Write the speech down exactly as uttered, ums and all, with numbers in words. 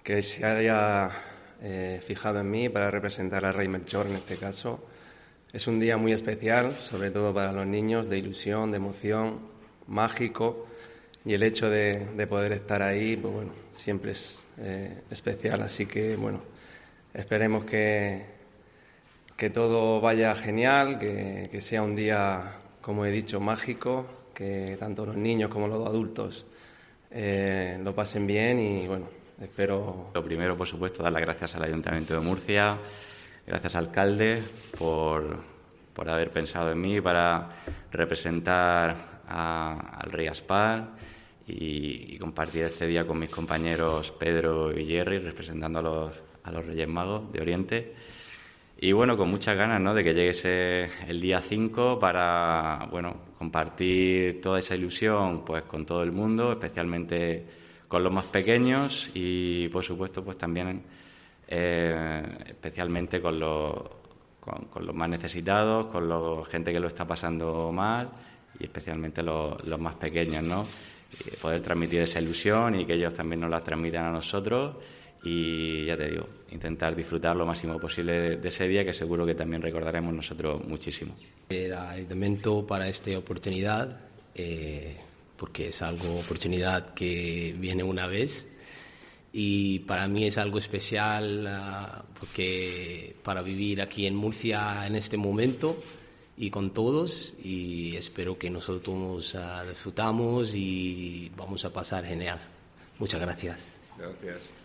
que se haya eh, fijado en mí para representar al Rey Melchor en este caso. Es un día muy especial, sobre todo para los niños, de ilusión, de emoción, mágico, y el hecho de, de poder estar ahí, pues bueno, siempre es eh, especial. Así que, bueno, esperemos que, que todo vaya genial, que, que sea un día, como he dicho, mágico, que tanto los niños como los adultos eh, lo pasen bien y, bueno, espero... Lo primero, por supuesto, dar las gracias al Ayuntamiento de Murcia, gracias al alcalde por, por haber pensado en mí para representar a, al Rey Aspar y, y compartir este día con mis compañeros Pedro y Jerry, representando a los, a los Reyes Magos de Oriente. Y bueno, con muchas ganas, ¿no?, de que llegue ese, el día cinco para, bueno, compartir toda esa ilusión pues con todo el mundo, especialmente con los más pequeños y, por supuesto, pues también eh, especialmente con los, con, con los más necesitados, con la gente que lo está pasando mal y especialmente los, los más pequeños, ¿no? Y poder transmitir esa ilusión y que ellos también nos la transmitan a nosotros. Y ya te digo, intentar disfrutar lo máximo posible de, de ese día, que seguro que también recordaremos nosotros muchísimo. El Ayuntamiento para esta oportunidad, eh, porque es algo oportunidad que viene una vez y para mí es algo especial uh, porque para vivir aquí en Murcia en este momento y con todos, y espero que nosotros uh, disfrutamos y vamos a pasar genial. Muchas gracias. Gracias.